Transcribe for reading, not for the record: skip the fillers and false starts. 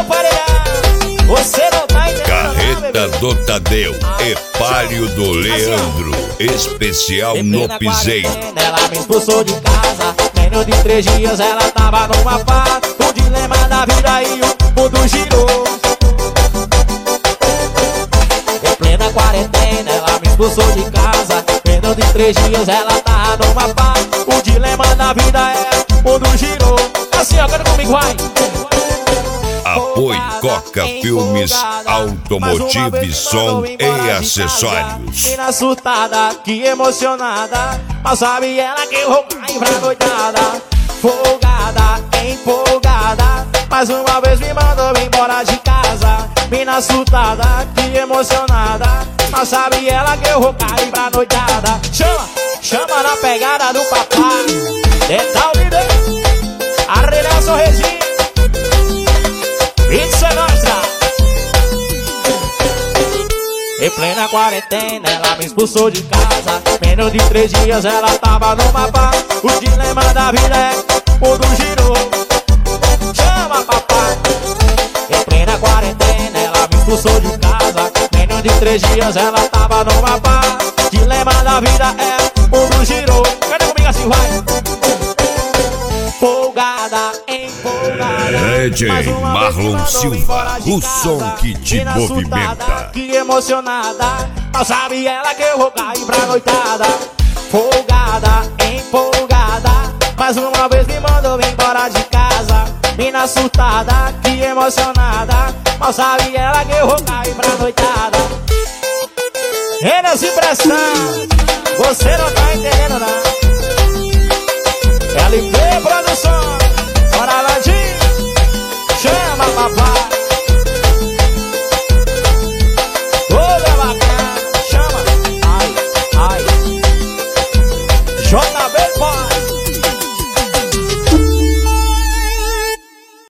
meu paredão. Você não tá entendendo. Carreta do Tadeu, Epálio do Leandro, especial no piseiro. Ela me expulsou de casa, menos de 3 dias ela tava numa paz. O dilema da vida e o mundo girou. Em plena quarentena ela me expulsou de casa, menos de 3 dias ela tava numa paz. O dilema da vida é o mundo girou. Assim ó, canta comigo, vai. Apoie Coca Filmes, Automotivo e Som e Acessórios. Mina surtada, que emocionada, mas sabe ela que eu vou cair pra noitada. Folgada, empolgada, mais uma vez me mandou embora de casa. Mina surtada, que emocionada, mas sabe ela que eu vou cair pra noitada. Chama, chama na pegada do papai. Detal vida, arrelha sorrisinho. Isso é nostra. Em plena quarentena ela me expulsou de casa, menos de 3 dias ela tava numa paz. O dilema da vida é o mundo girou. Chama papai. Em plena quarentena ela me expulsou de casa, menos de 3 dias ela tava numa paz. O dilema da vida é o mundo girou. Cadê comigo assim, vai? Folgada, empolgada, DJ Marlon Silva, o som que te movimenta. Que emocionada, mas sabe ela que eu vou cair pra noitada. Folgada, empolgada, mais uma vez me mandou embora de casa. Mina surtada, que emocionada, mas sabe ela que eu vou cair pra noitada. Renas e pressão, você não tá entendendo não. LP Produções.